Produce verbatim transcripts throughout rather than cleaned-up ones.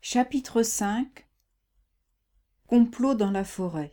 Chapitre cinq. Complot dans la forêt.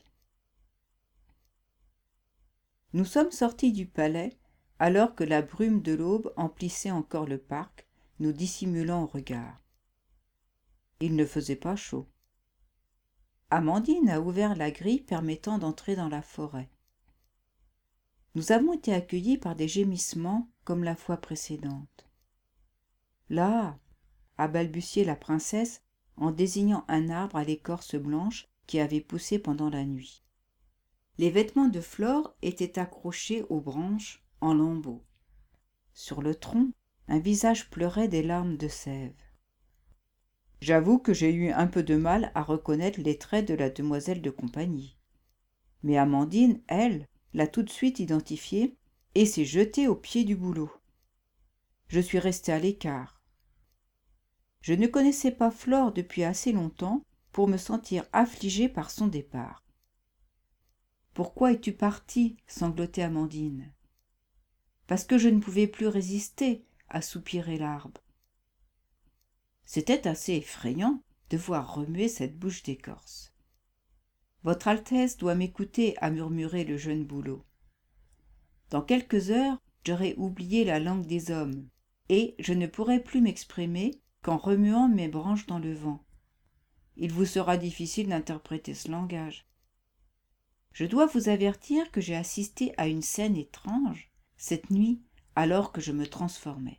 Nous sommes sortis du palais alors que la brume de l'aube emplissait encore le parc, nous dissimulant au regard. Il ne faisait pas chaud. Amandine a ouvert la grille permettant d'entrer dans la forêt. Nous avons été accueillis par des gémissements comme la fois précédente. « Là !» a balbutié la princesse en désignant un arbre à l'écorce blanche qui avait poussé pendant la nuit. Les vêtements de Flore étaient accrochés aux branches en lambeaux. Sur le tronc, un visage pleurait des larmes de sève. J'avoue que j'ai eu un peu de mal à reconnaître les traits de la demoiselle de compagnie. Mais Amandine, elle, l'a tout de suite identifiée et s'est jetée au pied du bouleau. Je suis restée à l'écart. Je ne connaissais pas Flore depuis assez longtemps pour me sentir affligée par son départ. « Pourquoi es-tu partie ?» sanglotait Amandine. « Parce que je ne pouvais plus résister » a soupiré l'arbre. C'était assez effrayant de voir remuer cette bouche d'écorce. « Votre Altesse doit m'écouter » a murmuré le jeune bouleau. « Dans quelques heures, j'aurai oublié la langue des hommes, et je ne pourrai plus m'exprimer qu'en remuant mes branches dans le vent. Il vous sera difficile d'interpréter ce langage. Je dois vous avertir que j'ai assisté à une scène étrange cette nuit alors que je me transformais.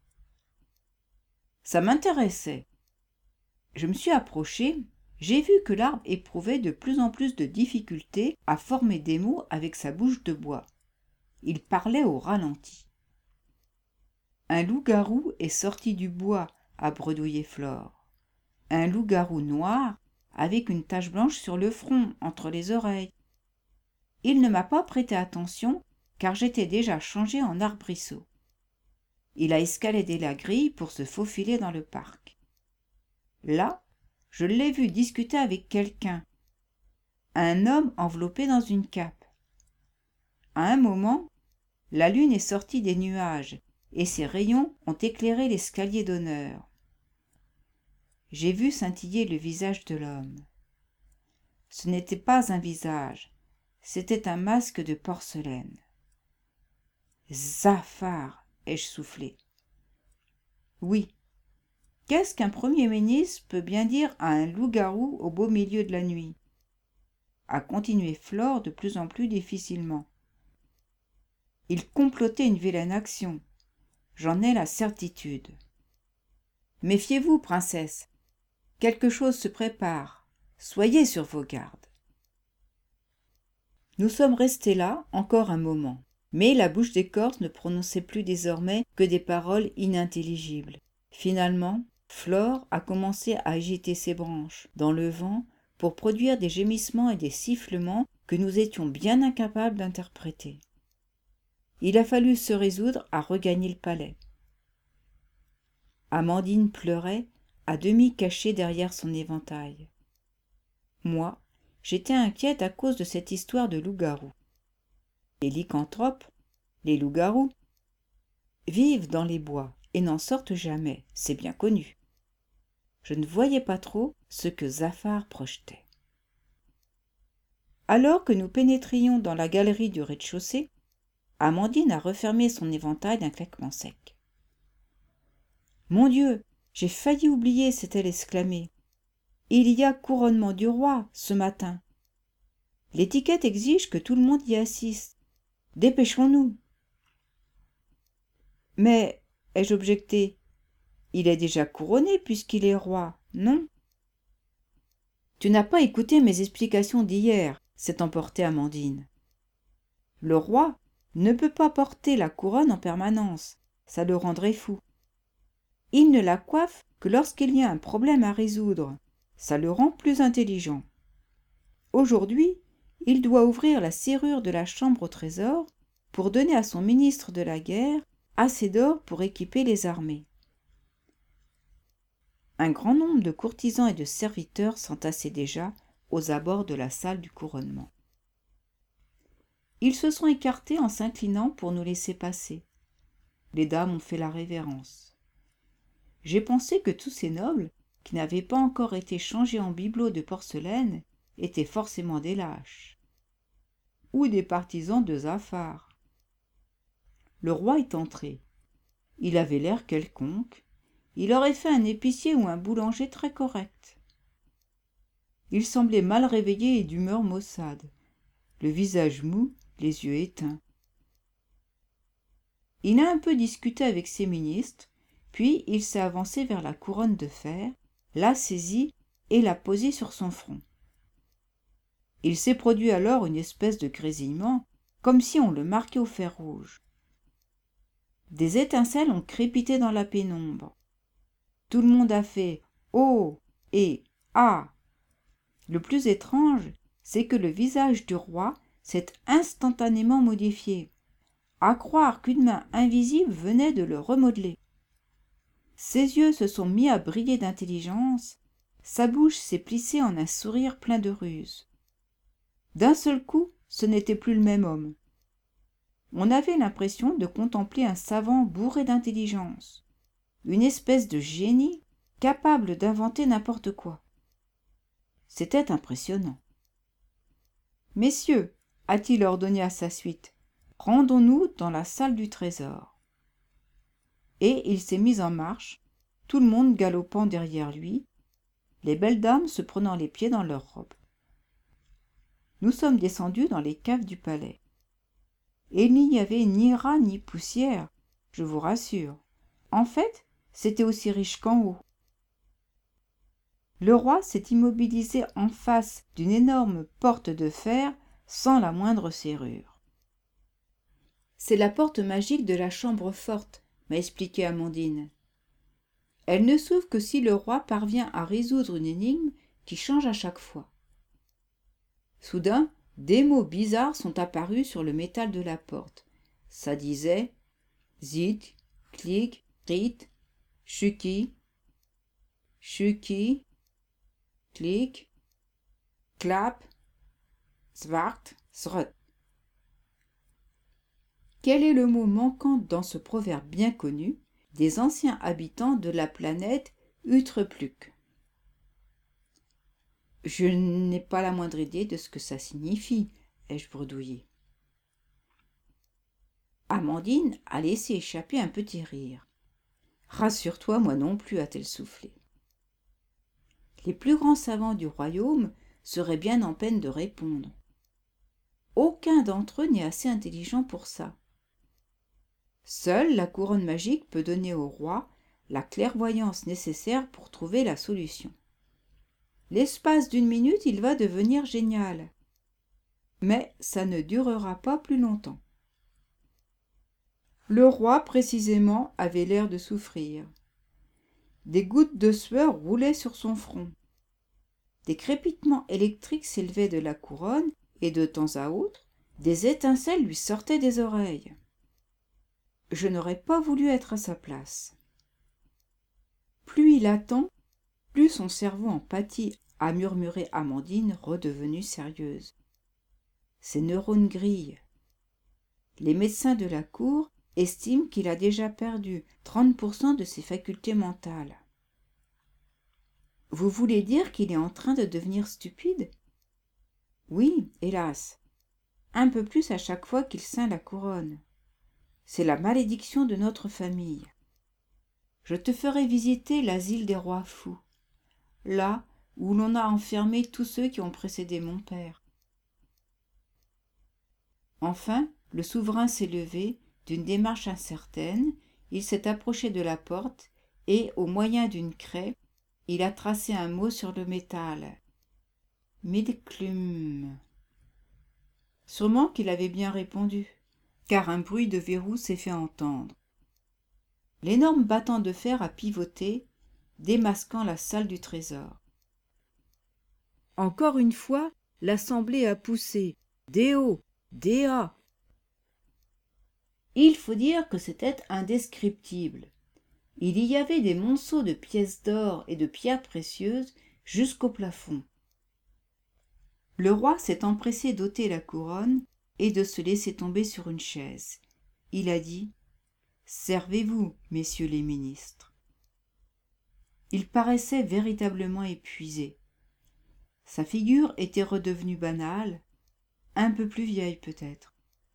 Ça m'intéressait. Je me suis approchée, j'ai vu que l'arbre éprouvait de plus en plus de difficultés à former des mots avec sa bouche de bois. Il parlait au ralenti. Un loup-garou est sorti du bois, a bredouillé Flore. Un loup-garou noir avec une tache blanche sur le front, entre les oreilles. Il ne m'a pas prêté attention car j'étais déjà changée en arbrisseau. Il a escaladé la grille pour se faufiler dans le parc. Là, je l'ai vu discuter avec quelqu'un, un homme enveloppé dans une cape. À un moment, la lune est sortie des nuages et ses rayons ont éclairé l'escalier d'honneur. J'ai vu scintiller le visage de l'homme. Ce n'était pas un visage, c'était un masque de porcelaine. « Zafar !» ai-je soufflé. « Oui, qu'est-ce qu'un premier ministre peut bien dire à un loup-garou au beau milieu de la nuit ?» a continué Flore de plus en plus difficilement. « Il complotait une vilaine action, j'en ai la certitude. Méfiez-vous, princesse, quelque chose se prépare, soyez sur vos gardes. » Nous sommes restés là encore un moment, mais la bouche d'écorce ne prononçait plus désormais que des paroles inintelligibles. Finalement, Flore a commencé à agiter ses branches dans le vent pour produire des gémissements et des sifflements que nous étions bien incapables d'interpréter. Il a fallu se résoudre à regagner le palais. Amandine pleurait, à demi cachée derrière son éventail. Moi, j'étais inquiète à cause de cette histoire de loup-garou. Les lycanthropes, les loups-garous, vivent dans les bois et n'en sortent jamais, c'est bien connu. Je ne voyais pas trop ce que Zafar projetait. Alors que nous pénétrions dans la galerie du rez-de-chaussée, Amandine a refermé son éventail d'un claquement sec. « Mon Dieu, j'ai failli oublier » s'est-elle exclamée. « Il y a couronnement du roi ce matin. L'étiquette exige que tout le monde y assiste. Dépêchons-nous. » « Mais, ai-je objecté, il est déjà couronné puisqu'il est roi, non ?»« Tu n'as pas écouté mes explications d'hier, » s'est emportée Amandine. « Le roi ne peut pas porter la couronne en permanence, ça le rendrait fou. Il ne la coiffe que lorsqu'il y a un problème à résoudre, ça le rend plus intelligent. Aujourd'hui, il doit ouvrir la serrure de la chambre au trésor pour donner à son ministre de la guerre assez d'or pour équiper les armées. » Un grand nombre de courtisans et de serviteurs s'entassaient déjà aux abords de la salle du couronnement. Ils se sont écartés en s'inclinant pour nous laisser passer. Les dames ont fait la révérence. J'ai pensé que tous ces nobles qui n'avaient pas encore été changés en bibelots de porcelaine étaient forcément des lâches, ou des partisans de Zafar. Le roi est entré. Il avait l'air quelconque. Il aurait fait un épicier ou un boulanger très correct. Il semblait mal réveillé et d'humeur maussade, le visage mou, les yeux éteints. Il a un peu discuté avec ses ministres, puis il s'est avancé vers la couronne de fer, l'a saisie et l'a posée sur son front. Il s'est produit alors une espèce de grésillement, comme si on le marquait au fer rouge. Des étincelles ont crépité dans la pénombre. Tout le monde a fait « Oh » et « Ah ». Le plus étrange, c'est que le visage du roi s'est instantanément modifié, à croire qu'une main invisible venait de le remodeler. Ses yeux se sont mis à briller d'intelligence, sa bouche s'est plissée en un sourire plein de ruse. D'un seul coup, ce n'était plus le même homme. On avait l'impression de contempler un savant bourré d'intelligence, une espèce de génie capable d'inventer n'importe quoi. C'était impressionnant. « Messieurs, a-t-il ordonné à sa suite, rendons-nous dans la salle du trésor. » Et il s'est mis en marche, tout le monde galopant derrière lui, les belles dames se prenant les pieds dans leurs robes. Nous sommes descendus dans les caves du palais. Et il n'y avait ni rats ni poussière, je vous rassure. En fait, c'était aussi riche qu'en haut. Le roi s'est immobilisé en face d'une énorme porte de fer sans la moindre serrure. « C'est la porte magique de la chambre forte, » m'a expliqué Amandine. Elle ne s'ouvre que si le roi parvient à résoudre une énigme qui change à chaque fois. Soudain, des mots bizarres sont apparus sur le métal de la porte. Ça disait « Zit, Klik, Rit, Shuki, Shuki, Klik, Klap, Zwart, Srut. » Quel est le mot manquant dans ce proverbe bien connu des anciens habitants de la planète Utrepluk? Je n'ai pas la moindre idée de ce que ça signifie, ai-je bredouillé. Amandine a laissé échapper un petit rire. Rassure-toi, moi non plus, a-t-elle soufflé. Les plus grands savants du royaume seraient bien en peine de répondre. Aucun d'entre eux n'est assez intelligent pour ça. Seule la couronne magique peut donner au roi la clairvoyance nécessaire pour trouver la solution. L'espace d'une minute, il va devenir génial. Mais ça ne durera pas plus longtemps. Le roi, précisément, avait l'air de souffrir. Des gouttes de sueur roulaient sur son front. Des crépitements électriques s'élevaient de la couronne et de temps à autre, des étincelles lui sortaient des oreilles. Je n'aurais pas voulu être à sa place. Plus il attend, plus son cerveau en pâtit, a murmuré Amandine, redevenue sérieuse. Ses neurones grillent. Les médecins de la cour estiment qu'il a déjà perdu trente pour cent de ses facultés mentales. Vous voulez dire qu'il est en train de devenir stupide? Oui, hélas. Un peu plus à chaque fois qu'il ceint la couronne. C'est la malédiction de notre famille. Je te ferai visiter l'asile des rois fous, là où l'on a enfermé tous ceux qui ont précédé mon père. Enfin, le souverain s'est levé, d'une démarche incertaine, il s'est approché de la porte et, au moyen d'une craie, il a tracé un mot sur le métal. Midklum. Sûrement qu'il avait bien répondu, car un bruit de verrou s'est fait entendre. L'énorme battant de fer a pivoté, démasquant la salle du trésor. Encore une fois, l'assemblée a poussé « Déo, Déa !» Il faut dire que c'était indescriptible. Il y avait des monceaux de pièces d'or et de pierres précieuses jusqu'au plafond. Le roi s'est empressé d'ôter la couronne et de se laisser tomber sur une chaise. Il a dit « Servez-vous, messieurs les ministres. » Il paraissait véritablement épuisé. Sa figure était redevenue banale, un peu plus vieille peut-être.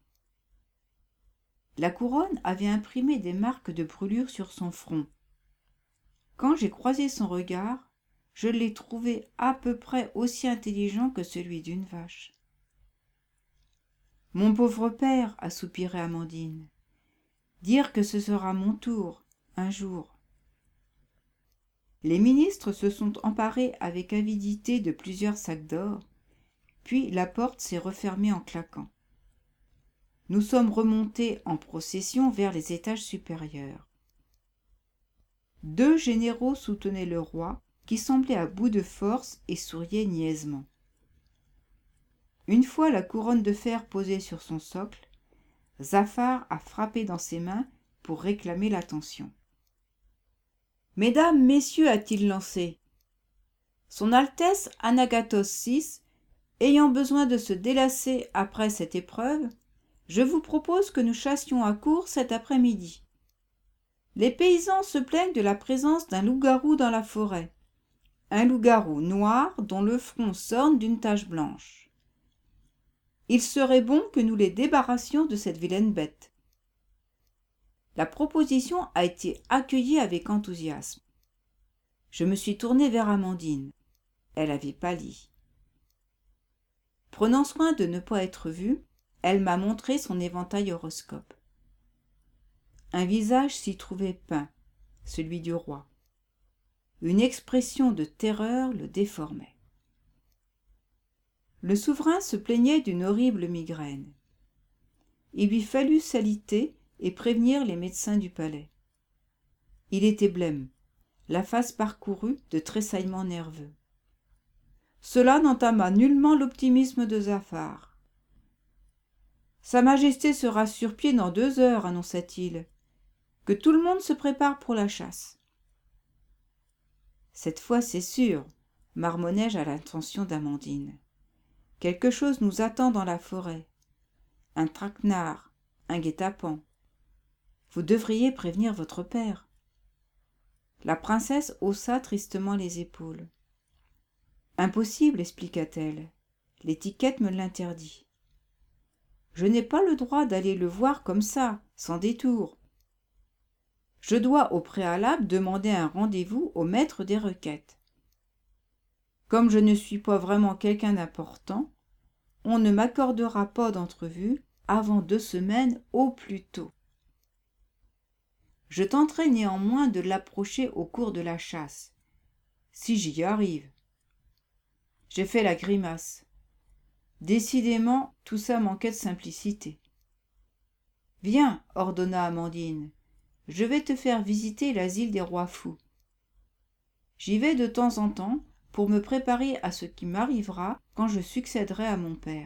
La couronne avait imprimé des marques de brûlure sur son front. Quand j'ai croisé son regard, je l'ai trouvé à peu près aussi intelligent que celui d'une vache. « Mon pauvre père, » a soupiré Amandine, « dire que ce sera mon tour, un jour. » Les ministres se sont emparés avec avidité de plusieurs sacs d'or, puis la porte s'est refermée en claquant. Nous sommes remontés en procession vers les étages supérieurs. Deux généraux soutenaient le roi, qui semblait à bout de force et souriait niaisement. Une fois la couronne de fer posée sur son socle, Zafar a frappé dans ses mains pour réclamer l'attention. « Mesdames, messieurs, a-t-il lancé, Son Altesse Anagathos six, ayant besoin de se délasser après cette épreuve, je vous propose que nous chassions à court cet après-midi. Les paysans se plaignent de la présence d'un loup-garou dans la forêt, un loup-garou noir dont le front s'orne d'une tache blanche. Il serait bon que nous les débarrassions de cette vilaine bête. » La proposition a été accueillie avec enthousiasme. Je me suis tournée vers Amandine. Elle avait pâli. Prenant soin de ne pas être vue, elle m'a montré son éventail horoscope. Un visage s'y trouvait peint, celui du roi. Une expression de terreur le déformait. Le souverain se plaignait d'une horrible migraine. Il lui fallut s'aliter et prévenir les médecins du palais. Il était blême, la face parcourue de tressaillements nerveux. Cela n'entama nullement l'optimisme de Zafar. « Sa Majesté sera sur pied dans deux heures, annonça-t-il. Que tout le monde se prépare pour la chasse. » Cette fois, c'est sûr, marmonnai-je à l'intention d'Amandine. Quelque chose nous attend dans la forêt. Un traquenard, un guet-apens. Vous devriez prévenir votre père. La princesse haussa tristement les épaules. Impossible, expliqua-t-elle. L'étiquette me l'interdit. Je n'ai pas le droit d'aller le voir comme ça, sans détour. Je dois au préalable demander un rendez-vous au maître des requêtes. Comme je ne suis pas vraiment quelqu'un d'important, on ne m'accordera pas d'entrevue avant deux semaines au plus tôt. Je tenterai néanmoins de l'approcher au cours de la chasse, si j'y arrive. J'ai fait la grimace. Décidément, tout ça manquait de simplicité. « Viens, » ordonna Amandine, « je vais te faire visiter l'asile des rois fous. J'y vais de temps en temps pour me préparer à ce qui m'arrivera quand je succéderai à mon père. »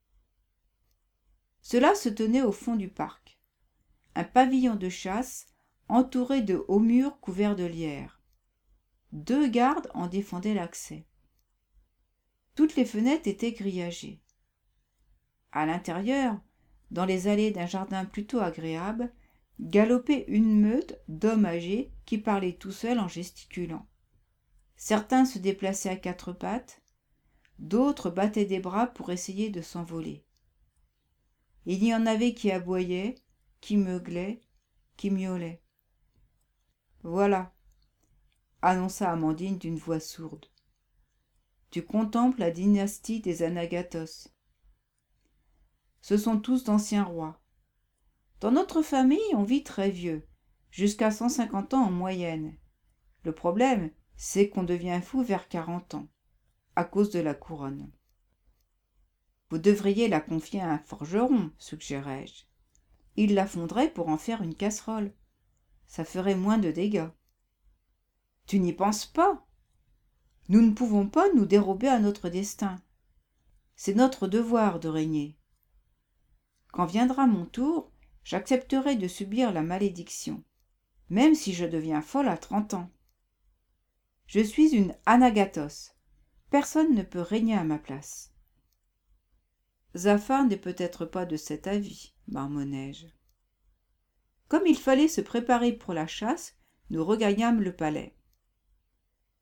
Cela se tenait au fond du parc. Un pavillon de chasse entouré de hauts murs couverts de lierre. Deux gardes en défendaient l'accès. Toutes les fenêtres étaient grillagées. À l'intérieur, dans les allées d'un jardin plutôt agréable, galopait une meute d'hommes âgés qui parlaient tout seuls en gesticulant. Certains se déplaçaient à quatre pattes, d'autres battaient des bras pour essayer de s'envoler. Il y en avait qui aboyaient, qui meuglaient, qui miaulaient. « Voilà, » annonça Amandine d'une voix sourde. « Tu contemples la dynastie des Anagathos. Ce sont tous d'anciens rois. Dans notre famille, on vit très vieux, jusqu'à cent cinquante ans en moyenne. Le problème, c'est qu'on devient fou vers quarante ans, à cause de la couronne. Vous devriez la confier à un forgeron, suggérai-je. Il la fondrait pour en faire une casserole. Ça ferait moins de dégâts. Tu n'y penses pas? Nous ne pouvons pas nous dérober à notre destin. C'est notre devoir de régner. Quand viendra mon tour, j'accepterai de subir la malédiction, même si je deviens folle à trente ans. Je suis une Anagathos. Personne ne peut régner à ma place. Zafar n'est peut-être pas de cet avis, marmonnai-je. Comme il fallait se préparer pour la chasse, nous regagnâmes le palais.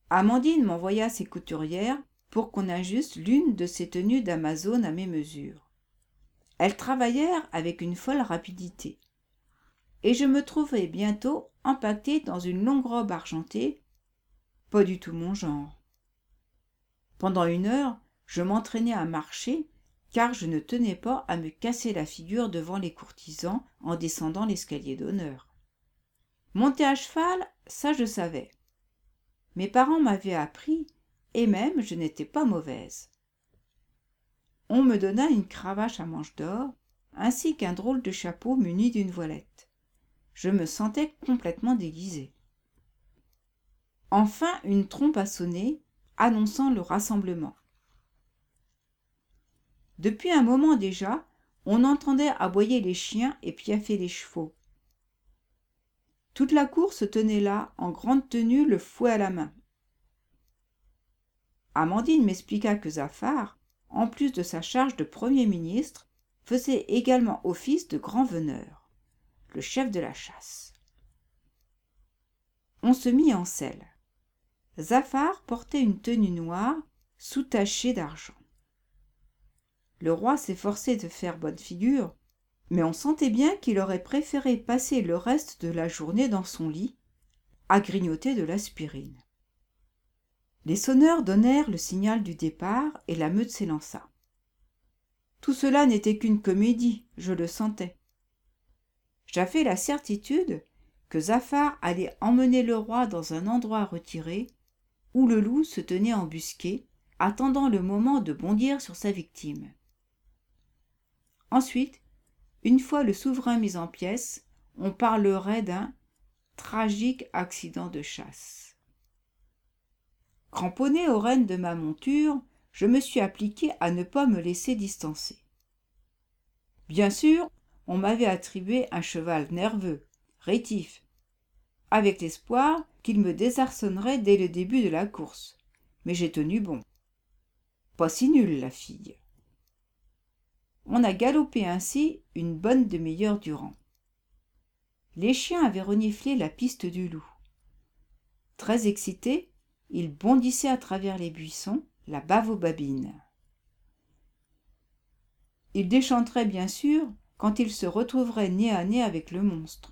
Amandine m'envoya ses couturières pour qu'on ajuste l'une de ses tenues d'Amazone à mes mesures. Elles travaillèrent avec une folle rapidité, et je me trouvai bientôt empaquetée dans une longue robe argentée, pas du tout mon genre. Pendant une heure, je m'entraînai à marcher, car je ne tenais pas à me casser la figure devant les courtisans en descendant l'escalier d'honneur. Monter à cheval, ça je savais. Mes parents m'avaient appris, et même je n'étais pas mauvaise. On me donna une cravache à manches d'or, ainsi qu'un drôle de chapeau muni d'une voilette. Je me sentais complètement déguisée. Enfin, une trompe a sonné, annonçant le rassemblement. Depuis un moment déjà, on entendait aboyer les chiens et piaffer les chevaux. Toute la cour se tenait là, en grande tenue, le fouet à la main. Amandine m'expliqua que Zafar, en plus de sa charge de Premier ministre, faisait également office de grand veneur, le chef de la chasse. On se mit en selle. Zafar portait une tenue noire, soutachée d'argent. Le roi s'efforçait de faire bonne figure, mais on sentait bien qu'il aurait préféré passer le reste de la journée dans son lit, à grignoter de l'aspirine. Les sonneurs donnèrent le signal du départ et la meute s'élança. Tout cela n'était qu'une comédie, je le sentais. J'avais la certitude que Zafar allait emmener le roi dans un endroit retiré, où le loup se tenait embusqué, attendant le moment de bondir sur sa victime. Ensuite, une fois le souverain mis en pièces, on parlerait d'un tragique accident de chasse. Cramponnée aux rênes de ma monture, je me suis appliqué à ne pas me laisser distancer. Bien sûr, on m'avait attribué un cheval nerveux, rétif, avec l'espoir qu'il me désarçonnerait dès le début de la course, mais j'ai tenu bon. Pas si nulle, la fille. On a galopé ainsi une bonne demi-heure durant. Les chiens avaient reniflé la piste du loup. Très excités, ils bondissaient à travers les buissons, la bave aux babines. Ils déchanteraient bien sûr quand ils se retrouveraient nez à nez avec le monstre.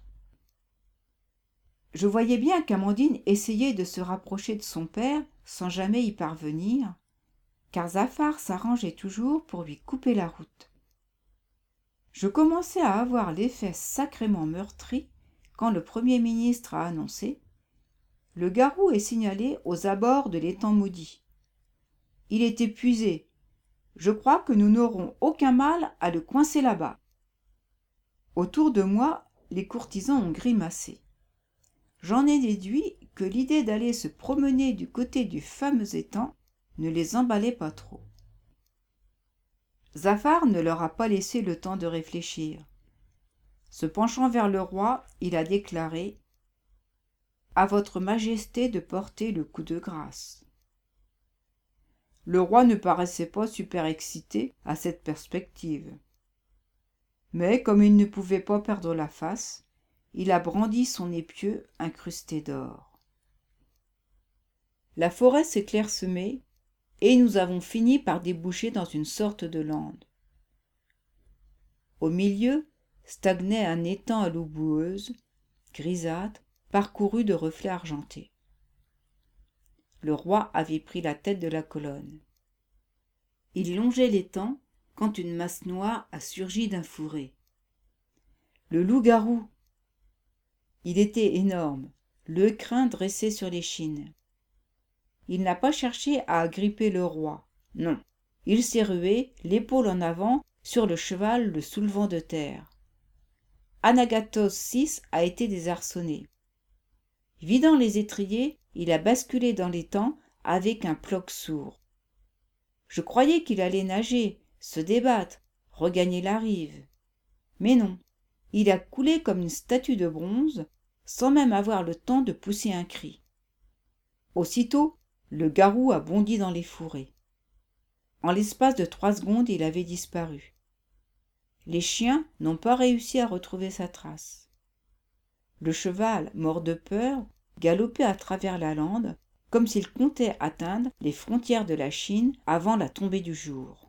Je voyais bien qu'Amandine essayait de se rapprocher de son père sans jamais y parvenir, car Zafar s'arrangeait toujours pour lui couper la route. Je commençais à avoir les fesses sacrément meurtries quand le Premier ministre a annoncé « Le garou est signalé aux abords de l'étang maudit. Il est épuisé. Je crois que nous n'aurons aucun mal à le coincer là-bas. » Autour de moi, les courtisans ont grimacé. J'en ai déduit que l'idée d'aller se promener du côté du fameux étang ne les emballait pas trop. Zafar ne leur a pas laissé le temps de réfléchir. Se penchant vers le roi, il a déclaré « À votre majesté de porter le coup de grâce ». Le roi ne paraissait pas super excité à cette perspective. Mais comme il ne pouvait pas perdre la face, il a brandi son épieu incrusté d'or. La forêt s'est clairsemée, et nous avons fini par déboucher dans une sorte de lande. Au milieu stagnait un étang à l'eau boueuse, grisâtre, parcouru de reflets argentés. Le roi avait pris la tête de la colonne. Il longeait l'étang quand une masse noire a surgi d'un fourré. Le loup-garou! Il était énorme, le crin dressé sur l'échine. Il n'a pas cherché à agripper le roi, non. Il s'est rué, l'épaule en avant, sur le cheval le soulevant de terre. Anagathos six a été désarçonné. Vidant les étriers, il a basculé dans l'étang avec un ploc sourd. Je croyais qu'il allait nager, se débattre, regagner la rive. Mais non, il a coulé comme une statue de bronze, sans même avoir le temps de pousser un cri. Aussitôt, le garou a bondi dans les fourrés. En l'espace de trois secondes, il avait disparu. Les chiens n'ont pas réussi à retrouver sa trace. Le cheval, mort de peur, galopait à travers la lande, comme s'il comptait atteindre les frontières de la Chine avant la tombée du jour.